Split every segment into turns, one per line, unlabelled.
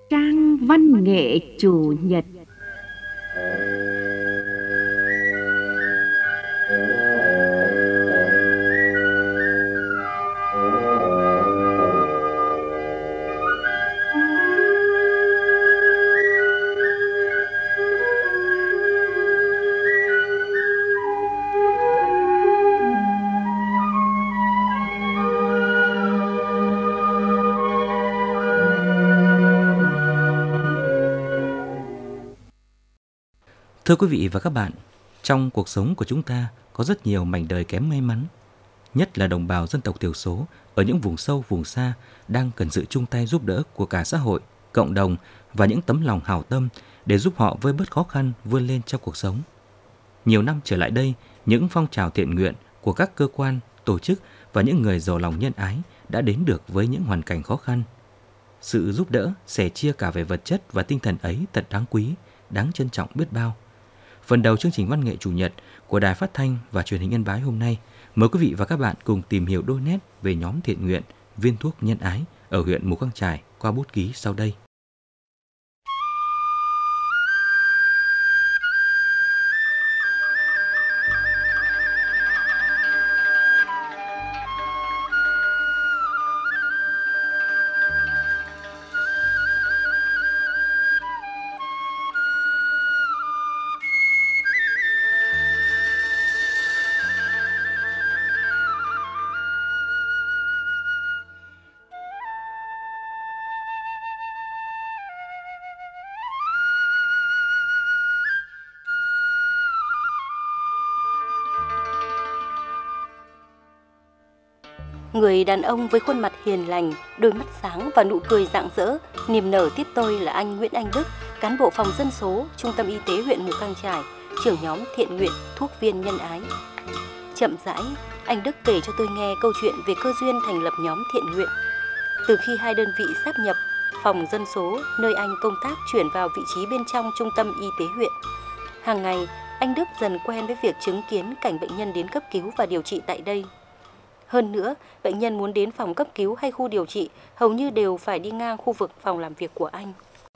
Trang văn nghệ chủ nhật.
Thưa quý vị và các bạn, trong cuộc sống của chúng ta có rất nhiều mảnh đời kém may mắn, nhất là đồng bào dân tộc thiểu số ở những vùng sâu, vùng xa đang cần sự chung tay giúp đỡ của cả xã hội, cộng đồng và những tấm lòng hảo tâm để giúp họ vơi bớt khó khăn vươn lên trong cuộc sống. Nhiều năm trở lại đây, những phong trào thiện nguyện của các cơ quan, tổ chức và những người giàu lòng nhân ái đã đến được với những hoàn cảnh khó khăn. Sự giúp đỡ, sẻ chia cả về vật chất và tinh thần ấy thật đáng quý, đáng trân trọng biết bao. Phần đầu chương trình văn nghệ chủ nhật của Đài Phát thanh và Truyền hình Yên Bái hôm nay, mời quý vị và các bạn cùng tìm hiểu đôi nét về nhóm thiện nguyện Viên thuốc nhân ái ở huyện Mù Căng Chải qua bút ký sau đây.
Người đàn ông với khuôn mặt hiền lành, đôi mắt sáng và nụ cười rạng rỡ, niềm nở tiếp tôi là anh Nguyễn Anh Đức, cán bộ phòng dân số, Trung tâm Y tế huyện Mù Căng Chải, trưởng nhóm thiện nguyện thuốc viên nhân ái. Chậm rãi, anh Đức kể cho tôi nghe câu chuyện về cơ duyên thành lập nhóm thiện nguyện. Từ khi hai đơn vị sáp nhập, phòng dân số nơi anh công tác chuyển vào vị trí bên trong Trung tâm Y tế huyện. Hàng ngày, anh Đức dần quen với việc chứng kiến cảnh bệnh nhân đến cấp cứu và điều trị tại đây. Hơn nữa, bệnh nhân muốn đến phòng cấp cứu hay khu điều trị hầu như đều phải đi ngang khu vực phòng làm việc của anh.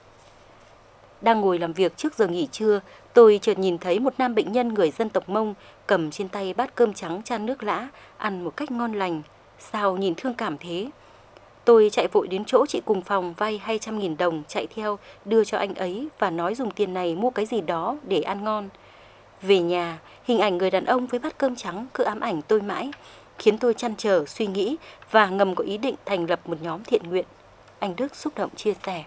Đang ngồi làm việc trước giờ nghỉ trưa, tôi chợt nhìn thấy một nam bệnh nhân người dân tộc Mông cầm trên tay bát cơm trắng chan nước lã, ăn một cách ngon lành. Sao nhìn thương cảm thế? Tôi chạy vội đến chỗ chị cùng phòng vay 200.000 đồng chạy theo đưa cho anh ấy và nói dùng tiền này mua cái gì đó để ăn ngon. Về nhà, hình ảnh người đàn ông với bát cơm trắng cứ ám ảnh tôi mãi, khiến tôi trăn trở suy nghĩ và ngầm có ý định thành lập một nhóm thiện nguyện. Anh Đức xúc động chia sẻ.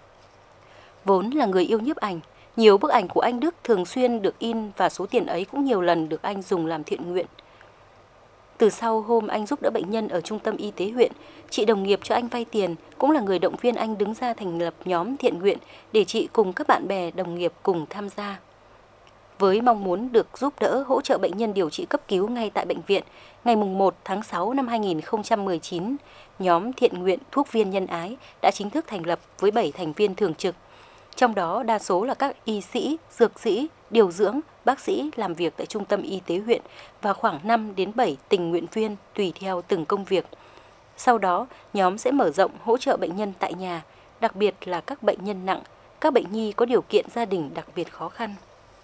Vốn là người yêu nhiếp ảnh, nhiều bức ảnh của anh Đức thường xuyên được in và số tiền ấy cũng nhiều lần được anh dùng làm thiện nguyện. Từ sau hôm anh giúp đỡ bệnh nhân ở Trung tâm Y tế huyện, chị đồng nghiệp cho anh vay tiền cũng là người động viên anh đứng ra thành lập nhóm thiện nguyện để chị cùng các bạn bè đồng nghiệp cùng tham gia. Với mong muốn được giúp đỡ hỗ trợ bệnh nhân điều trị cấp cứu ngay tại bệnh viện, ngày 1 tháng 6 năm 2019, nhóm thiện nguyện thuốc viên nhân ái đã chính thức thành lập với 7 thành viên thường trực. Trong đó đa số là các y sĩ, dược sĩ, điều dưỡng, bác sĩ làm việc tại Trung tâm Y tế huyện và khoảng 5 đến 7 tình nguyện viên tùy theo từng công việc. Sau đó, nhóm sẽ mở rộng hỗ trợ bệnh nhân tại nhà, đặc biệt là các bệnh nhân nặng, các bệnh nhi có điều kiện gia đình đặc biệt khó khăn.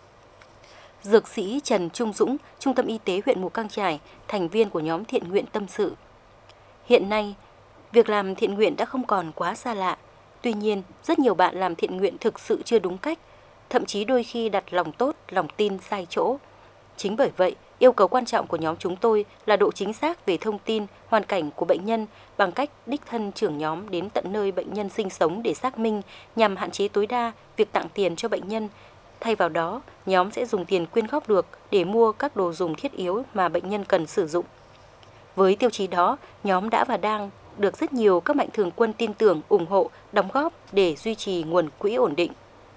Dược sĩ Trần Trung Dũng, Trung tâm Y tế huyện Mù Căng Chải, thành viên của nhóm thiện nguyện tâm sự. Hiện nay, việc làm thiện nguyện đã không còn quá xa lạ. Tuy nhiên, rất nhiều bạn làm thiện nguyện thực sự chưa đúng cách, thậm chí đôi khi đặt lòng tốt, lòng tin sai chỗ. Chính bởi vậy, yêu cầu quan trọng của nhóm chúng tôi là độ chính xác về thông tin, hoàn cảnh của bệnh nhân bằng cách đích thân trưởng nhóm đến tận nơi bệnh nhân sinh sống để xác minh nhằm hạn chế tối đa việc tặng tiền cho bệnh nhân. Thay vào đó, nhóm sẽ dùng tiền quyên góp được để mua các đồ dùng thiết yếu mà bệnh nhân cần sử dụng. Với tiêu chí đó, nhóm đã và đang được rất nhiều các mạnh thường quân tin tưởng, ủng hộ, đóng góp để duy trì nguồn quỹ ổn định.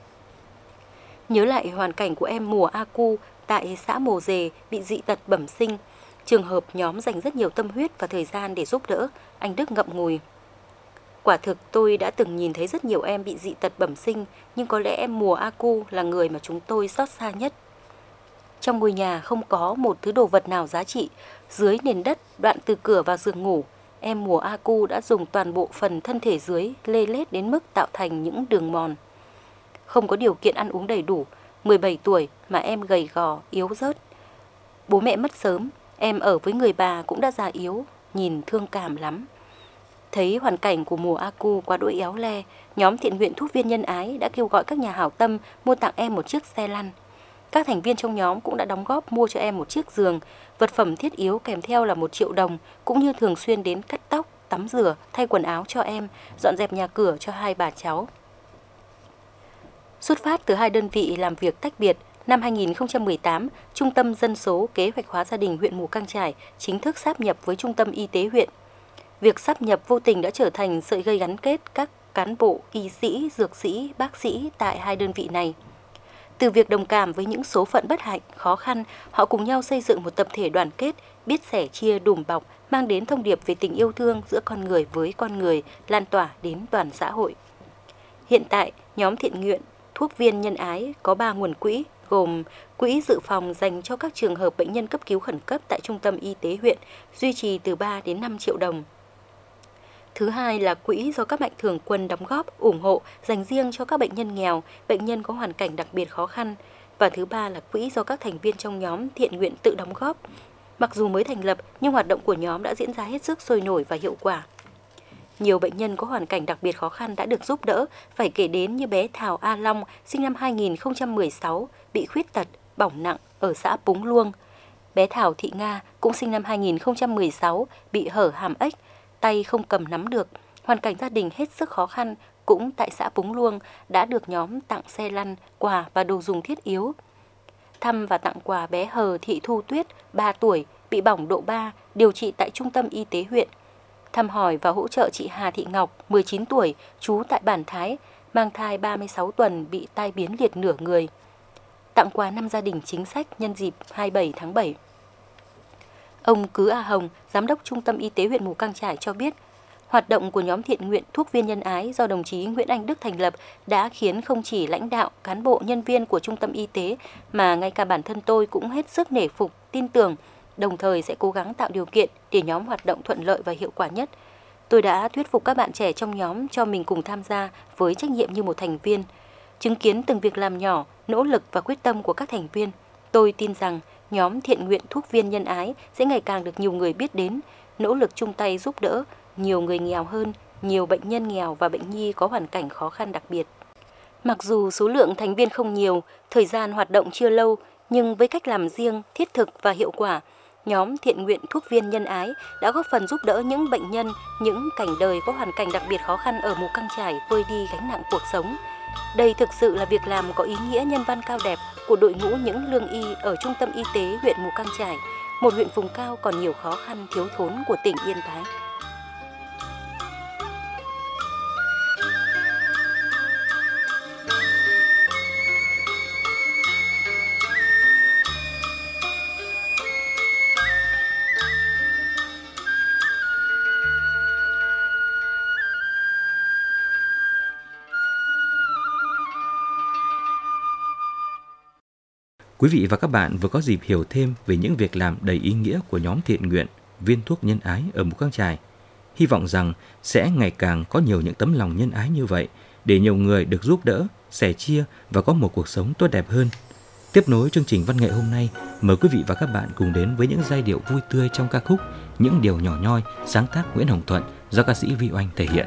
Nhớ lại hoàn cảnh của em Mùa A Cu tại xã Mồ Dề bị dị tật bẩm sinh, trường hợp nhóm dành rất nhiều tâm huyết và thời gian để giúp đỡ, anh Đức ngậm ngùi. Quả thực tôi đã từng nhìn thấy rất nhiều em bị dị tật bẩm sinh, nhưng có lẽ em Mùa A Cu là người mà chúng tôi xót xa nhất. Trong ngôi nhà không có một thứ đồ vật nào giá trị, dưới nền đất đoạn từ cửa vào giường ngủ, em mùa A Cu đã dùng toàn bộ phần thân thể dưới lê lết đến mức tạo thành những đường mòn. Không có điều kiện ăn uống đầy đủ, 17 tuổi mà em gầy gò, yếu rớt. Bố mẹ mất sớm, em ở với người bà cũng đã già yếu, nhìn thương cảm lắm. Thấy hoàn cảnh của mùa A Cu quá đỗi éo le, nhóm thiện nguyện thuốc viên nhân ái đã kêu gọi các nhà hảo tâm mua tặng em một chiếc xe lăn. Các thành viên trong nhóm cũng đã đóng góp mua cho em một chiếc giường, vật phẩm thiết yếu kèm theo là 1 triệu đồng, cũng như thường xuyên đến cắt tóc, tắm rửa, thay quần áo cho em, dọn dẹp nhà cửa cho 2 bà cháu. Xuất phát từ 2 đơn vị làm việc tách biệt, năm 2018, Trung tâm Dân số Kế hoạch hóa gia đình huyện Mù Cang Chải chính thức sáp nhập với Trung tâm Y tế huyện. Việc sáp nhập vô tình đã trở thành sợi dây gắn kết các cán bộ, y sĩ, dược sĩ, bác sĩ tại 2 đơn vị này. Từ việc đồng cảm với những số phận bất hạnh, khó khăn, họ cùng nhau xây dựng một tập thể đoàn kết, biết sẻ chia đùm bọc, mang đến thông điệp về tình yêu thương giữa con người với con người, lan tỏa đến toàn xã hội. Hiện tại, nhóm thiện nguyện thuốc viên nhân ái có 3 nguồn quỹ, gồm quỹ dự phòng dành cho các trường hợp bệnh nhân cấp cứu khẩn cấp tại Trung tâm Y tế huyện, duy trì từ 3 đến 5 triệu đồng. Thứ hai là quỹ do các mạnh thường quân đóng góp, ủng hộ dành riêng cho các bệnh nhân nghèo, bệnh nhân có hoàn cảnh đặc biệt khó khăn. Và thứ ba là quỹ do các thành viên trong nhóm thiện nguyện tự đóng góp. Mặc dù mới thành lập nhưng hoạt động của nhóm đã diễn ra hết sức sôi nổi và hiệu quả. Nhiều bệnh nhân có hoàn cảnh đặc biệt khó khăn đã được giúp đỡ, phải kể đến như bé Thảo A Long, sinh năm 2016, bị khuyết tật, bỏng nặng ở xã Púng Luông. Bé Thảo Thị Nga cũng sinh năm 2016, bị hở hàm ếch, tay không cầm nắm được, hoàn cảnh gia đình hết sức khó khăn, cũng tại xã Púng Luông đã được nhóm tặng xe lăn, quà và đồ dùng thiết yếu. Thăm và tặng quà bé Hờ Thị Thu Tuyết, 3 tuổi, bị bỏng độ 3, điều trị tại Trung tâm Y tế huyện. Thăm hỏi và hỗ trợ chị Hà Thị Ngọc, 19 tuổi, trú tại Bản Thái, mang thai 36 tuần, bị tai biến liệt nửa người. Tặng quà 5 gia đình chính sách nhân dịp 27 tháng 7. Ông Cứ A Hồng, Giám đốc Trung tâm Y tế huyện Mù Cang Chải cho biết, hoạt động của nhóm thiện nguyện thuốc viên nhân ái do đồng chí Nguyễn Anh Đức thành lập đã khiến không chỉ lãnh đạo, cán bộ, nhân viên của Trung tâm Y tế mà ngay cả bản thân tôi cũng hết sức nể phục, tin tưởng, đồng thời sẽ cố gắng tạo điều kiện để nhóm hoạt động thuận lợi và hiệu quả nhất. Tôi đã thuyết phục các bạn trẻ trong nhóm cho mình cùng tham gia với trách nhiệm như một thành viên. Chứng kiến từng việc làm nhỏ, nỗ lực và quyết tâm của các thành viên, tôi tin rằng nhóm thiện nguyện thuốc viên nhân ái sẽ ngày càng được nhiều người biết đến, nỗ lực chung tay giúp đỡ nhiều người nghèo hơn, nhiều bệnh nhân nghèo và bệnh nhi có hoàn cảnh khó khăn đặc biệt. Mặc dù số lượng thành viên không nhiều, thời gian hoạt động chưa lâu, nhưng với cách làm riêng, thiết thực và hiệu quả, nhóm thiện nguyện thuốc viên nhân ái đã góp phần giúp đỡ những bệnh nhân, những cảnh đời có hoàn cảnh đặc biệt khó khăn ở Mù Cang Chải vơi đi gánh nặng cuộc sống. Đây thực sự là việc làm có ý nghĩa nhân văn cao đẹp của đội ngũ những lương y ở Trung tâm Y tế huyện Mù Cang Chải, một huyện vùng cao còn nhiều khó khăn thiếu thốn của tỉnh Yên Bái.
Quý vị và các bạn vừa có dịp hiểu thêm về những việc làm đầy ý nghĩa của nhóm thiện nguyện viên thuốc nhân ái ở Mù Cang Chải. Hy vọng rằng sẽ ngày càng có nhiều những tấm lòng nhân ái như vậy để nhiều người được giúp đỡ, sẻ chia và có một cuộc sống tốt đẹp hơn. Tiếp nối chương trình văn nghệ hôm nay, mời quý vị và các bạn cùng đến với những giai điệu vui tươi trong ca khúc Những điều nhỏ nhoi sáng tác Nguyễn Hồng Thuận do ca sĩ Vi Oanh thể hiện.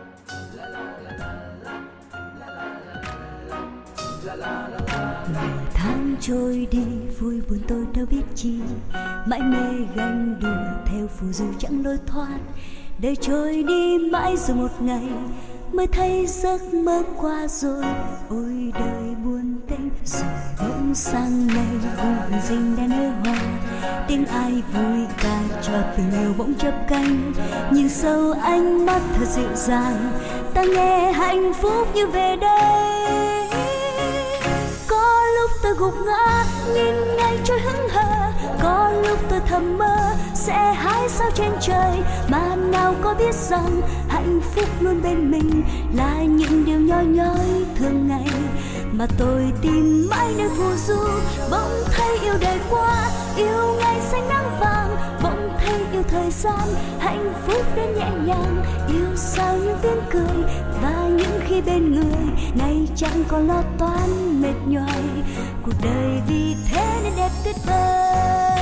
Tháng trôi đi vui buồn tôi đâu biết chi, mãi mê ganh đùa theo phù du chẳng lối thoát. Đời trôi đi mãi rồi một ngày mới thấy giấc mơ qua rồi. Ôi đời buồn tênh rồi bỗng sang ngày vùng rình đèn nở hoa, tiếng ai vui ca cho tình yêu bỗng chớp cánh. Nhìn sâu ánh mắt thật dịu dàng, ta nghe hạnh phúc như về đây. Có lúc tôi gục ngã nhìn ngày trôi hững hờ, có lúc tôi thầm mơ sẽ hái sao trên trời, mà nào có biết rằng hạnh phúc luôn bên mình là những điều nhỏ nhoi thường ngày. Mà tôi tìm mãi nơi phù du, bỗng thấy yêu đời qua, yêu ngày xanh nắng vàng, bỗng thấy yêu yêu thời gian, hạnh phúc đến nhẹ nhàng, yêu sao những tiếng cười và những khi bên người này chẳng còn lo toan mệt nhoài. Cuộc đời vì thế nên đẹp tuyệt vời.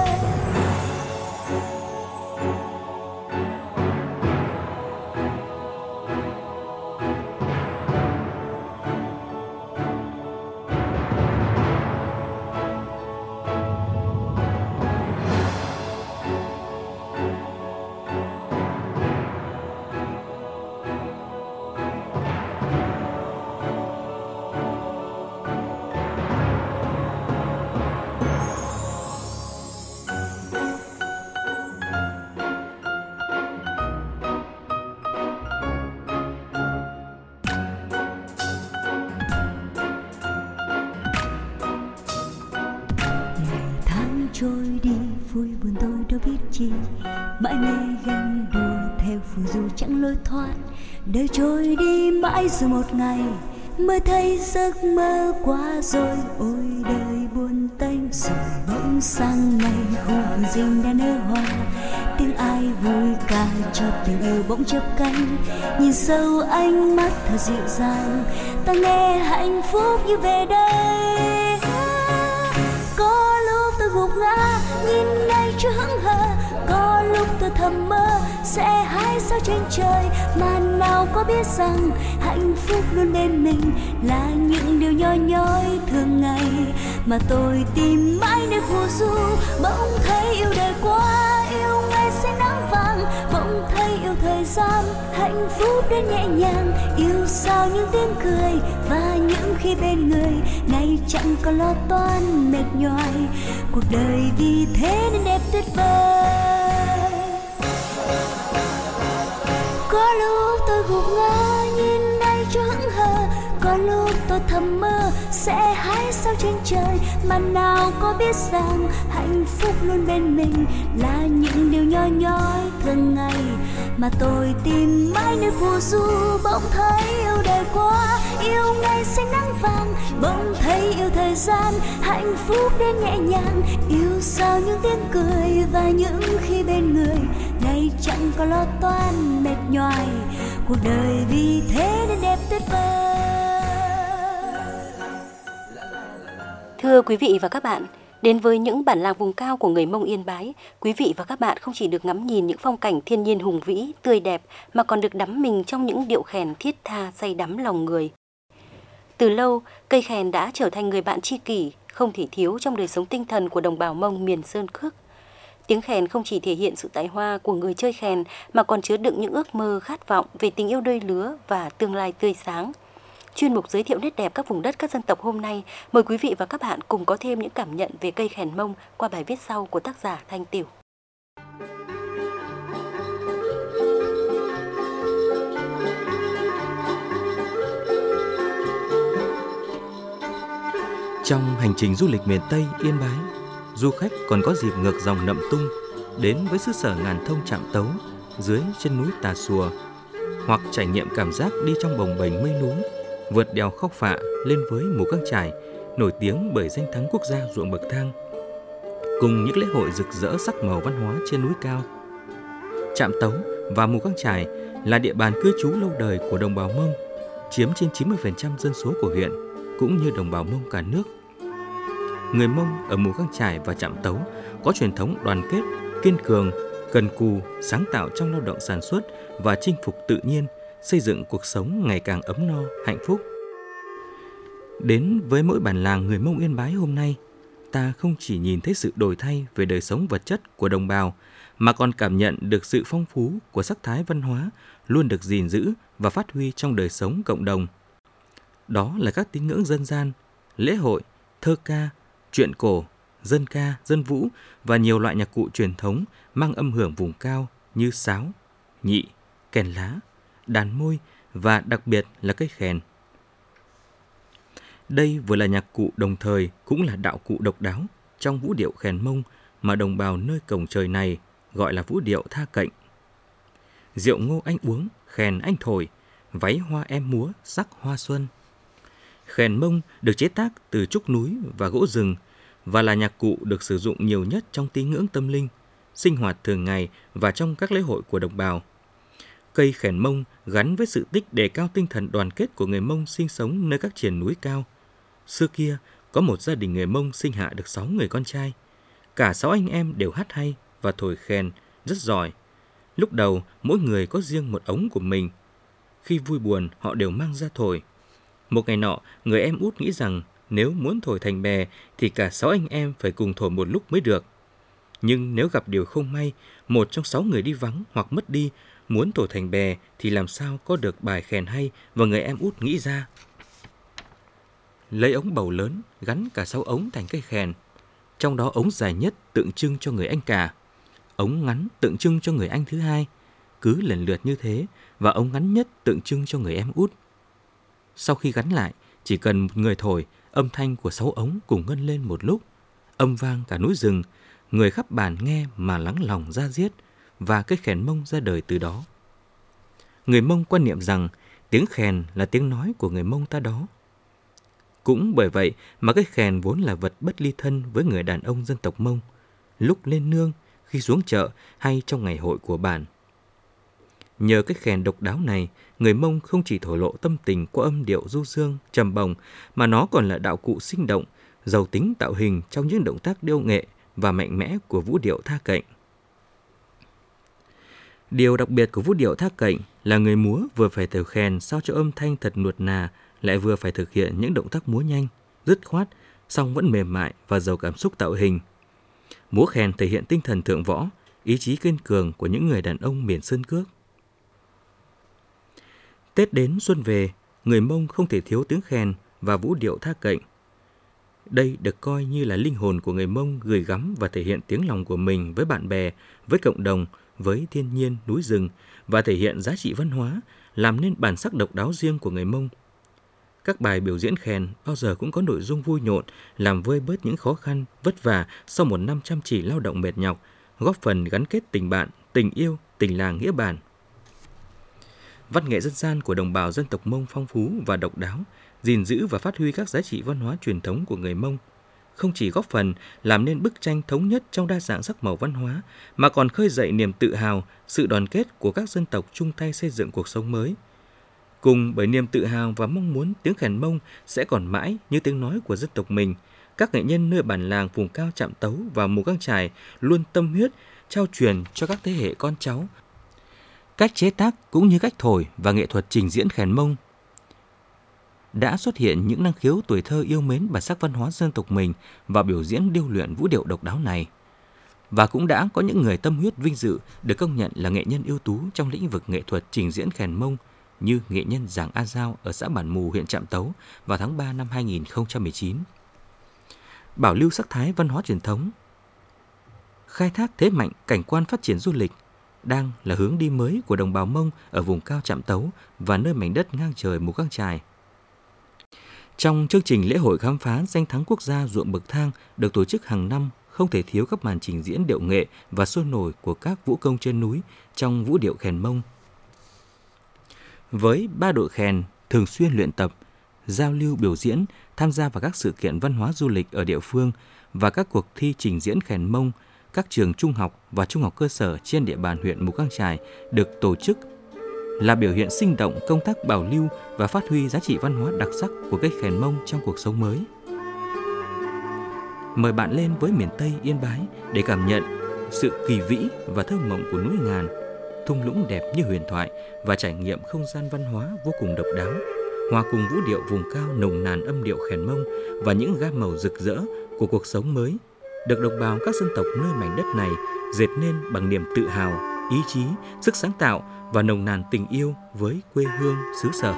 Trôi đi vui buồn tôi đâu biết chi, mãi mê ganh đùa theo phù du chẳng lối thoát. Đời trôi đi mãi rồi một ngày mới thấy giấc mơ qua rồi. Ôi đời buồn tênh rồi bỗng sang ngày khu vườn rình đã nở hoa. Tiếng ai vui ca cho tình yêu bỗng chớp cánh, nhìn sâu ánh mắt thật dịu dàng, ta nghe hạnh phúc như về đây. Có lúc tôi gục ngã nhìn ngay chưa hững hờ, có lúc tôi thầm mơ sẽ hái sao trên trời, mà nào có biết rằng hạnh phúc luôn bên mình là những điều nhỏ nhói thường ngày mà tôi tìm mãi nơi phù du. Bỗng thấy yêu đời quá, yêu ngày sẽ nắng vàng, bỗng thấy yêu thời gian, hạnh phúc đến nhẹ nhàng, yêu sao những tiếng cười và những khi bên người này chẳng còn lo toan mệt nhoài. Cuộc đời vì thế nên đẹp tuyệt vời. Có lúc tôi gục ngã nhìn nay cho hững hờ, có lúc tôi thầm mơ sẽ hái sao trên trời, mà nào có biết rằng hạnh phúc luôn bên mình là những điều nhỏ nhói thường ngày mà tôi tìm mãi nơi phù du. Bỗng thấy yêu đời quá, yêu ngày xanh nắng vàng, bỗng thấy yêu thời gian, hạnh phúc đến nhẹ nhàng, yêu sao những tiếng cười và những khi bên người này chẳng có lo toan mệt nhoài. Cuộc đời vì thế nên đẹp tuyệt vời.
Thưa quý vị và các bạn, đến với những bản làng vùng cao của người Mông Yên Bái, quý vị và các bạn không chỉ được ngắm nhìn những phong cảnh thiên nhiên hùng vĩ, tươi đẹp, mà còn được đắm mình trong những điệu khèn thiết tha say đắm lòng người. Từ lâu, cây khèn đã trở thành người bạn tri kỷ, không thể thiếu trong đời sống tinh thần của đồng bào Mông miền Sơn Cước. Tiếng khèn không chỉ thể hiện sự tài hoa của người chơi khèn, mà còn chứa đựng những ước mơ khát vọng về tình yêu đôi lứa và tương lai tươi sáng. Chuyên mục giới thiệu nét đẹp các vùng đất các dân tộc hôm nay, mời quý vị và các bạn cùng có thêm những cảm nhận về cây khèn Mông qua bài viết sau của tác giả Thanh Tiểu.
Trong hành trình du lịch miền Tây Yên Bái, du khách còn có dịp ngược dòng Nậm Tung đến với xứ sở ngàn thông Trạm Tấu dưới chân núi Tà Xùa, hoặc trải nghiệm cảm giác đi trong bồng bềnh mây núi, vượt đèo Khao Phạ lên với Mù Căng Chải, nổi tiếng bởi danh thắng quốc gia ruộng bậc thang, cùng những lễ hội rực rỡ sắc màu văn hóa trên núi cao. Trạm Tấu và Mù Căng Chải là địa bàn cư trú lâu đời của đồng bào Mông, chiếm trên 90% dân số của huyện, cũng như đồng bào Mông cả nước. Người Mông ở Mù Căng Chải và Trạm Tấu có truyền thống đoàn kết, kiên cường, cần cù, sáng tạo trong lao động sản xuất và chinh phục tự nhiên, xây dựng cuộc sống ngày càng ấm no, hạnh phúc. Đến với mỗi bản làng người Mông Yên Bái hôm nay, ta không chỉ nhìn thấy sự đổi thay về đời sống vật chất của đồng bào, mà còn cảm nhận được sự phong phú của sắc thái văn hóa luôn được gìn giữ và phát huy trong đời sống cộng đồng. Đó là các tín ngưỡng dân gian, lễ hội, thơ ca, truyện cổ, dân ca, dân vũ và nhiều loại nhạc cụ truyền thống mang âm hưởng vùng cao như sáo, nhị, kèn lá, đàn môi và đặc biệt là cây khèn. Đây vừa là nhạc cụ đồng thời cũng là đạo cụ độc đáo trong vũ điệu khèn Mông mà đồng bào nơi cổng trời này gọi là vũ điệu tha cạnh. Rượu ngô anh uống, khèn anh thổi, váy hoa em múa, sắc hoa xuân. Khèn Mông được chế tác từ trúc núi và gỗ rừng và là nhạc cụ được sử dụng nhiều nhất trong tín ngưỡng tâm linh, sinh hoạt thường ngày và trong các lễ hội của đồng bào. Cây khèn Mông gắn với sự tích đề cao tinh thần đoàn kết của người Mông sinh sống nơi các triền núi cao. Xưa kia, có một gia đình người Mông sinh hạ được 6 người con trai. Cả 6 anh em đều hát hay và thổi khèn rất giỏi. Lúc đầu, mỗi người có riêng một ống của mình. Khi vui buồn, họ đều mang ra thổi. Một ngày nọ, người em út nghĩ rằng nếu muốn thổi thành bè thì cả 6 anh em phải cùng thổi một lúc mới được. Nhưng nếu gặp điều không may, một trong 6 người đi vắng hoặc mất đi, muốn thổi thành bè thì làm sao có được bài khèn hay, và người em út nghĩ ra. Lấy ống bầu lớn, gắn cả 6 ống thành cây khèn. Trong đó ống dài nhất tượng trưng cho người anh cả, ống ngắn tượng trưng cho người anh thứ hai, cứ lần lượt như thế, và ống ngắn nhất tượng trưng cho người em út. Sau khi gắn lại, chỉ cần một người thổi, âm thanh của 6 ống cùng ngân lên một lúc, âm vang cả núi rừng, người khắp bản nghe mà lắng lòng ra diết, và cây khèn Mông ra đời từ đó. Người Mông quan niệm rằng tiếng khèn là tiếng nói của người Mông ta đó. Cũng bởi vậy mà cây khèn vốn là vật bất ly thân với người đàn ông dân tộc Mông, lúc lên nương, khi xuống chợ hay trong ngày hội của bản. Nhờ cái khèn độc đáo này, người Mông không chỉ thổ lộ tâm tình qua âm điệu du dương, trầm bồng, mà nó còn là đạo cụ sinh động, giàu tính tạo hình trong những động tác điêu nghệ và mạnh mẽ của vũ điệu tha cạnh. Điều đặc biệt của vũ điệu tha cạnh là người múa vừa phải thổi khèn sao cho âm thanh thật nuột nà, lại vừa phải thực hiện những động tác múa nhanh, dứt khoát, song vẫn mềm mại và giàu cảm xúc tạo hình. Múa khèn thể hiện tinh thần thượng võ, ý chí kiên cường của những người đàn ông miền sơn cước. Tết đến xuân về, người Mông không thể thiếu tiếng khèn và vũ điệu tha cạnh. Đây được coi như là linh hồn của người Mông gửi gắm và thể hiện tiếng lòng của mình với bạn bè, với cộng đồng, với thiên nhiên, núi rừng, và thể hiện giá trị văn hóa, làm nên bản sắc độc đáo riêng của người Mông. Các bài biểu diễn khèn bao giờ cũng có nội dung vui nhộn, làm vơi bớt những khó khăn, vất vả sau một năm chăm chỉ lao động mệt nhọc, góp phần gắn kết tình bạn, tình yêu, tình làng nghĩa bản. Văn nghệ dân gian của đồng bào dân tộc Mông phong phú và độc đáo, gìn giữ và phát huy các giá trị văn hóa truyền thống của người Mông, không chỉ góp phần làm nên bức tranh thống nhất trong đa dạng sắc màu văn hóa, mà còn khơi dậy niềm tự hào, sự đoàn kết của các dân tộc chung tay xây dựng cuộc sống mới. Cùng bởi niềm tự hào và mong muốn tiếng khèn Mông sẽ còn mãi như tiếng nói của dân tộc mình, các nghệ nhân nơi bản làng vùng cao Trạm Tấu và Mù Căng Chải luôn tâm huyết trao truyền cho các thế hệ con cháu cách chế tác cũng như cách thổi và nghệ thuật trình diễn khèn Mông. Đã xuất hiện những năng khiếu tuổi thơ yêu mến bản sắc văn hóa dân tộc mình và biểu diễn điêu luyện vũ điệu độc đáo này. Và cũng đã có những người tâm huyết vinh dự được công nhận là nghệ nhân ưu tú trong lĩnh vực nghệ thuật trình diễn khèn Mông, như nghệ nhân Giàng A Giao ở xã Bản Mù, huyện Trạm Tấu vào tháng 3 năm 2019. Bảo lưu sắc thái văn hóa truyền thống, khai thác thế mạnh cảnh quan phát triển du lịch đang là hướng đi mới của đồng bào Mông ở vùng cao Trạm Tấu và nơi mảnh đất ngang trời Mù Căng Chải. Trong chương trình lễ hội khám phá danh thắng quốc gia ruộng bậc thang được tổ chức hàng năm, không thể thiếu các màn trình diễn điệu nghệ và sôi nổi của các vũ công trên núi trong vũ điệu khèn Mông. Với 3 đội khèn thường xuyên luyện tập, giao lưu biểu diễn, tham gia vào các sự kiện văn hóa du lịch ở địa phương và các cuộc thi trình diễn khèn Mông, các trường trung học và trung học cơ sở trên địa bàn huyện Mù Căng Chải được tổ chức là biểu hiện sinh động công tác bảo lưu và phát huy giá trị văn hóa đặc sắc của cây khèn Mông trong cuộc sống mới. Mời bạn lên với miền Tây Yên Bái để cảm nhận sự kỳ vĩ và thơ mộng của núi ngàn, thung lũng đẹp như huyền thoại và trải nghiệm không gian văn hóa vô cùng độc đáo, hòa cùng vũ điệu vùng cao nồng nàn âm điệu khèn Mông và những gam màu rực rỡ của cuộc sống mới, được đồng bào các dân tộc nơi mảnh đất này dệt nên bằng niềm tự hào, ý chí, sức sáng tạo và nồng nàn tình yêu với quê hương xứ sở.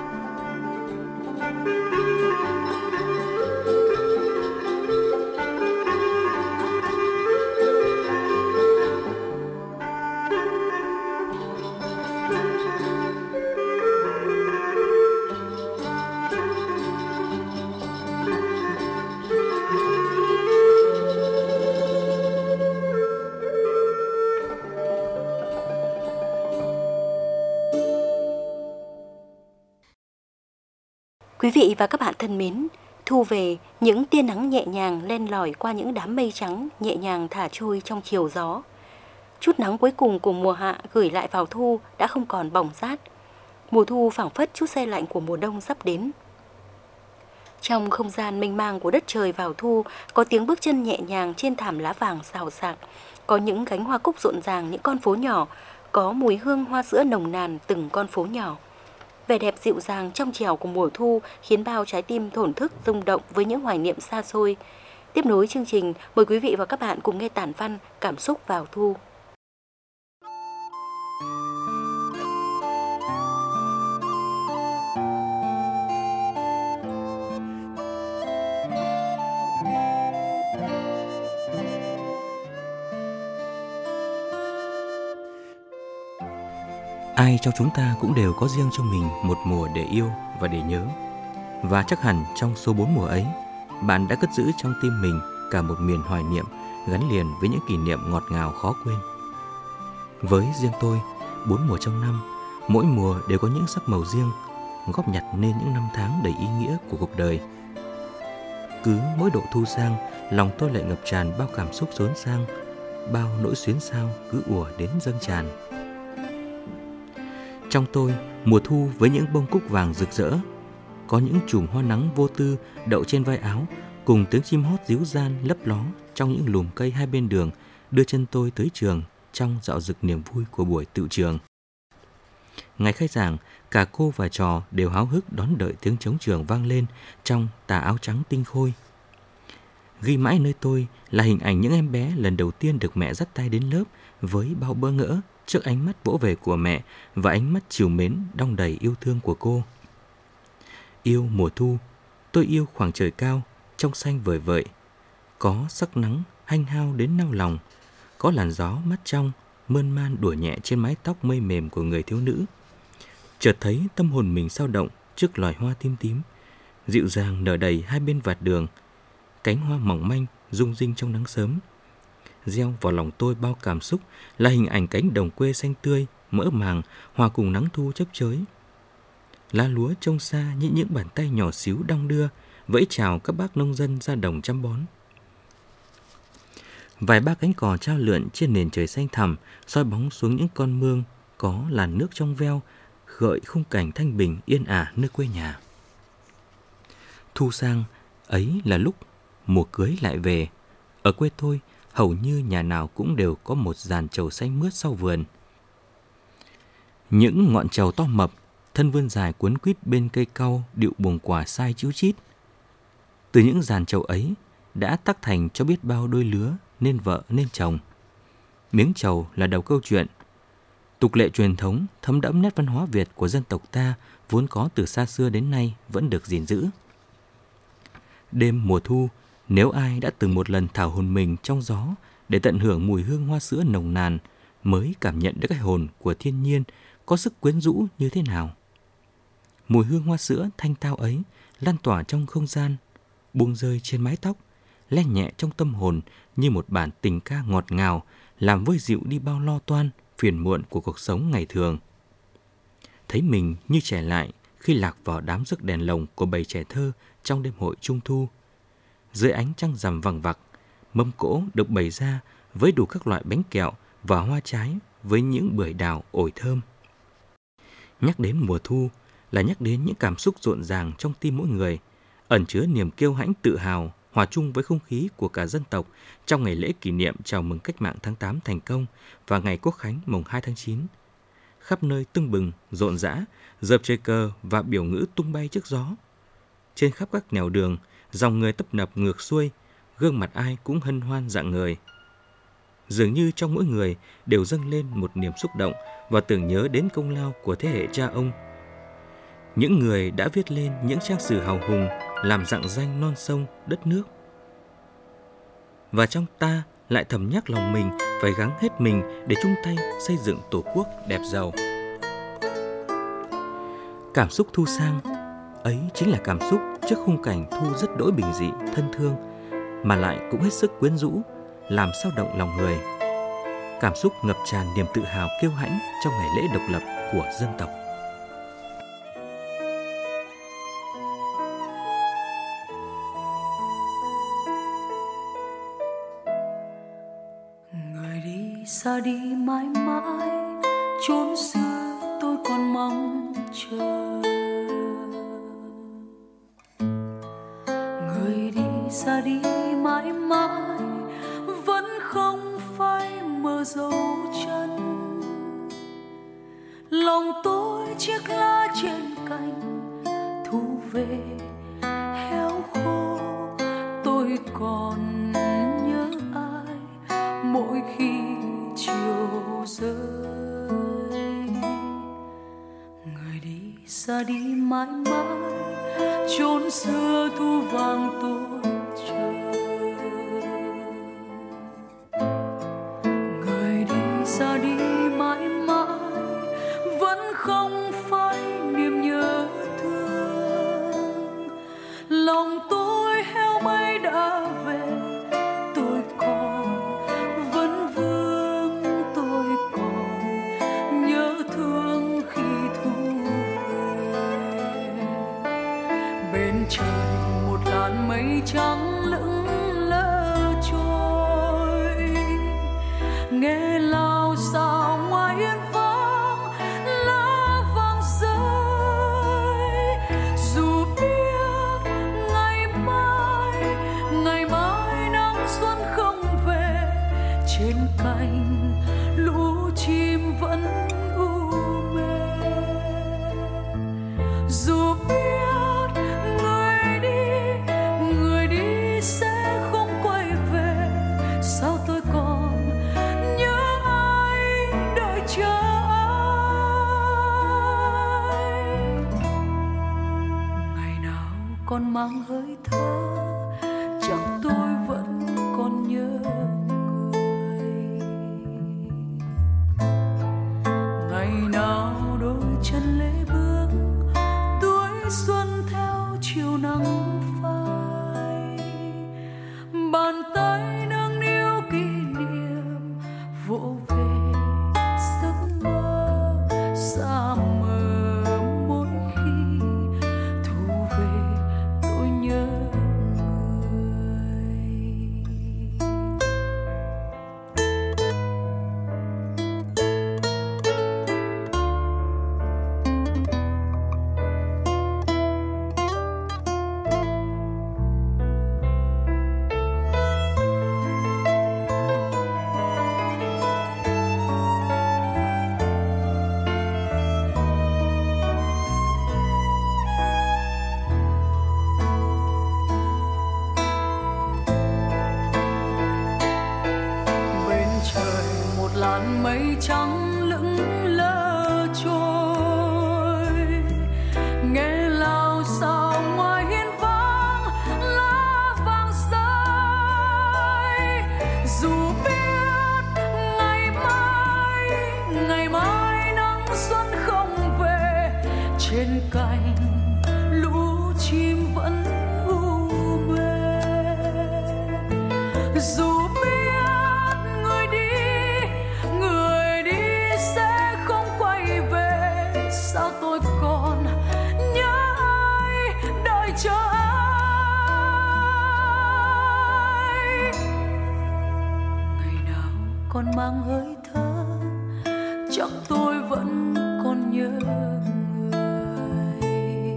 Quý vị và các bạn thân mến, thu về những tia nắng nhẹ nhàng len lỏi qua những đám mây trắng nhẹ nhàng thả trôi trong chiều gió. Chút nắng cuối cùng của mùa hạ gửi lại vào thu đã không còn bỏng rát. Mùa thu phảng phất chút se lạnh của mùa đông sắp đến. Trong không gian mênh mang của đất trời vào thu, có tiếng bước chân nhẹ nhàng trên thảm lá vàng xào xạc, có những cánh hoa cúc rộn ràng những con phố nhỏ, có mùi hương hoa sữa nồng nàn từng con phố nhỏ. Vẻ đẹp dịu dàng trong trẻo của mùa thu khiến bao trái tim thổn thức rung động với những hoài niệm xa xôi. Tiếp nối chương trình, mời quý vị và các bạn cùng nghe tản văn Cảm xúc vào thu.
Ai trong chúng ta cũng đều có riêng cho mình một mùa để yêu và để nhớ. Và chắc hẳn trong số 4 mùa ấy, bạn đã cất giữ trong tim mình cả một miền hoài niệm gắn liền với những kỷ niệm ngọt ngào khó quên. Với riêng tôi, 4 mùa trong năm, mỗi mùa đều có những sắc màu riêng, góp nhặt nên những năm tháng đầy ý nghĩa của cuộc đời. Cứ mỗi độ thu sang, lòng tôi lại ngập tràn bao cảm xúc xốn sang, bao nỗi xuyến xao cứ ùa đến dâng tràn. Trong tôi, mùa thu với những bông cúc vàng rực rỡ, có những chùm hoa nắng vô tư đậu trên vai áo, cùng tiếng chim hót ríu ran lấp ló trong những lùm cây hai bên đường, đưa chân tôi tới trường trong dạo dực niềm vui của buổi tựu trường. Ngày khai giảng, cả cô và trò đều háo hức đón đợi tiếng trống trường vang lên trong tà áo trắng tinh khôi. Ghi mãi nơi tôi là hình ảnh những em bé lần đầu tiên được mẹ dắt tay đến lớp với bao bỡ ngỡ trước ánh mắt vỗ về của mẹ và ánh mắt trìu mến đong đầy yêu thương của cô. Yêu mùa thu, tôi yêu khoảng trời cao, trong xanh vời vợi, có sắc nắng hanh hao đến nao lòng, có làn gió mát trong, mơn man đùa nhẹ trên mái tóc mây mềm của người thiếu nữ. Chợt thấy tâm hồn mình dao động trước loài hoa tím tím, dịu dàng nở đầy hai bên vạt đường, cánh hoa mỏng manh rung rinh trong nắng sớm. Gieo vào lòng tôi bao cảm xúc là hình ảnh cánh đồng quê xanh tươi, mỡ màng, hòa cùng nắng thu chớp chới. Lá lúa trông xa như những bàn tay nhỏ xíu đong đưa, vẫy chào các bác nông dân ra đồng chăm bón. Vài ba cánh cò trao lượn trên nền trời xanh thẳm, soi bóng xuống những con mương có làn nước trong veo, gợi khung cảnh thanh bình yên ả nơi quê nhà. Thu sang, ấy là lúc mùa cưới lại về. Ở quê tôi, hầu như nhà nào cũng đều có một giàn trầu xanh mướt sau vườn. Những ngọn trầu to mập, thân vươn dài cuốn quýt bên cây cau điệu buồng quả sai chíu chít. Từ những giàn trầu ấy đã tác thành cho biết bao đôi lứa nên vợ nên chồng. Miếng trầu là đầu câu chuyện. Tục lệ truyền thống thấm đẫm nét văn hóa Việt của dân tộc ta vốn có từ xa xưa đến nay vẫn được gìn giữ. Đêm mùa thu, nếu ai đã từng một lần thả hồn mình trong gió để tận hưởng mùi hương hoa sữa nồng nàn, mới cảm nhận được cái hồn của thiên nhiên có sức quyến rũ như thế nào. Mùi hương hoa sữa thanh tao ấy lan tỏa trong không gian, buông rơi trên mái tóc, len nhẹ trong tâm hồn như một bản tình ca ngọt ngào, làm vơi dịu đi bao lo toan, phiền muộn của cuộc sống ngày thường. Thấy mình như trẻ lại khi lạc vào đám rước đèn lồng của bầy trẻ thơ trong đêm hội Trung thu. Dưới ánh trăng rằm vằng vặc, mâm cỗ được bày ra với đủ các loại bánh kẹo và hoa trái với những bưởi đào ổi thơm. Nhắc đến mùa thu là nhắc đến những cảm xúc rộn ràng trong tim mỗi người, ẩn chứa niềm kiêu hãnh tự hào, hòa chung với không khí của cả dân tộc trong ngày lễ kỷ niệm chào mừng Cách mạng tháng 8 thành công và ngày Quốc khánh mùng 2 tháng 9. Khắp nơi tưng bừng, rộn rã, dợp trời cờ và biểu ngữ tung bay trước gió. Trên khắp các nẻo đường, dòng người tấp nập ngược xuôi, gương mặt ai cũng hân hoan rạng ngời. Dường như trong mỗi người đều dâng lên một niềm xúc động và tưởng nhớ đến công lao của thế hệ cha ông. Những người đã viết lên những trang sử hào hùng làm rạng danh non sông, đất nước. Và trong ta lại thầm nhắc lòng mình phải gắng hết mình để chung tay xây dựng Tổ quốc đẹp giàu. Cảm xúc thu sang, ấy chính là cảm xúc trước khung cảnh thu rất đỗi bình dị, thân thương, mà lại cũng hết sức quyến rũ, làm xao động lòng người. Cảm xúc ngập tràn niềm tự hào kiêu hãnh trong ngày lễ độc lập của dân tộc.
Người đi
xa đi mãi mãi, chốn xưa tôi còn mong chờ. Người đi xa đi mãi mãi, vẫn không phai mờ dấu chân. Lòng tôi chiếc lá trên cành thu về héo khô. Tôi còn nhớ ai mỗi khi chiều rơi. Người đi xa đi mãi mãi, chốn xưa thu vàng tôi chờ. Người đi xa đi mãi mãi, vẫn không phai niềm nhớ thương. Lòng tôi heo mây đã về, tôi còn vẫn vương, tôi còn nhớ thương khi thu về. Bên trời một làn mây trắng lững lờ trôi, nghe lao xao ngoài yên vắng lá vàng rơi. Dù biết ngày mai nắng xuân không về, trên cành lũ chim vẫn u mê. Dù biết người đi sẽ không quay về, sao tôi còn nhớ ai đợi chờ ai. Ngày nào còn mang hơi thở, chẳng tôi vẫn còn nhớ người. Ngày nào đôi chân lê bước, tuổi xuân theo chiều nắng phai. Bàn tay nâng niu kỷ niệm vỗ về giấc mơ xa mờ. Mỗi khi thu về tôi nhớ người. Bên trời một làn mây trắng lững lờ trôi, nghe lao xao ngoài hiên vắng lá vàng rơi. Dù biết ngày mai nắng xuân không về, trên cành lũ chim vẫn u mê. Dù biết người đi sẽ không quay về, sao tôi còn nhớ ai đợi chờ ai. Ngày nào còn mang hơi thở, chắc tôi vẫn còn nhớ người.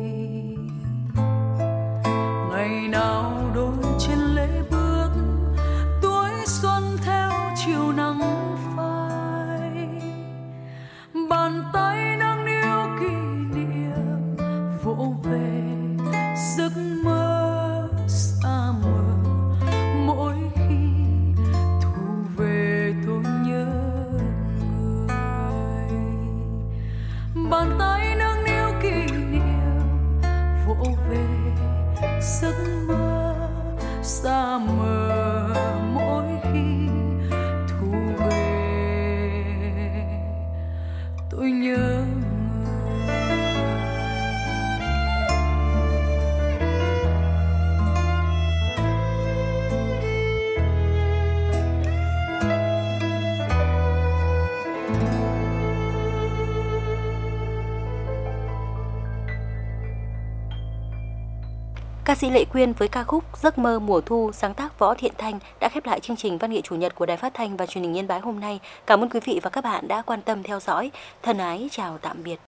Ngày nào đôi chân lê bước, tuổi xuân theo chiều nắng phai. Bàn tay nâng niu kỷ niệm vỗ về giấc mơ xa mờ. Mỗi khi thu về tôi nhớ người. Bàn tay nâng niu kỷ niệm vỗ về giấc mơ xa mờ. Mỗi khi thu về tôi nhớ người.
Ca sĩ Lệ Quyên với ca khúc Giấc mơ mùa thu sáng tác Võ Thiện Thanh đã khép lại chương trình Văn nghệ Chủ nhật của Đài Phát thanh và Truyền hình Yên Bái hôm nay. Cảm ơn quý vị và các bạn đã quan tâm theo dõi. Thân ái chào tạm biệt.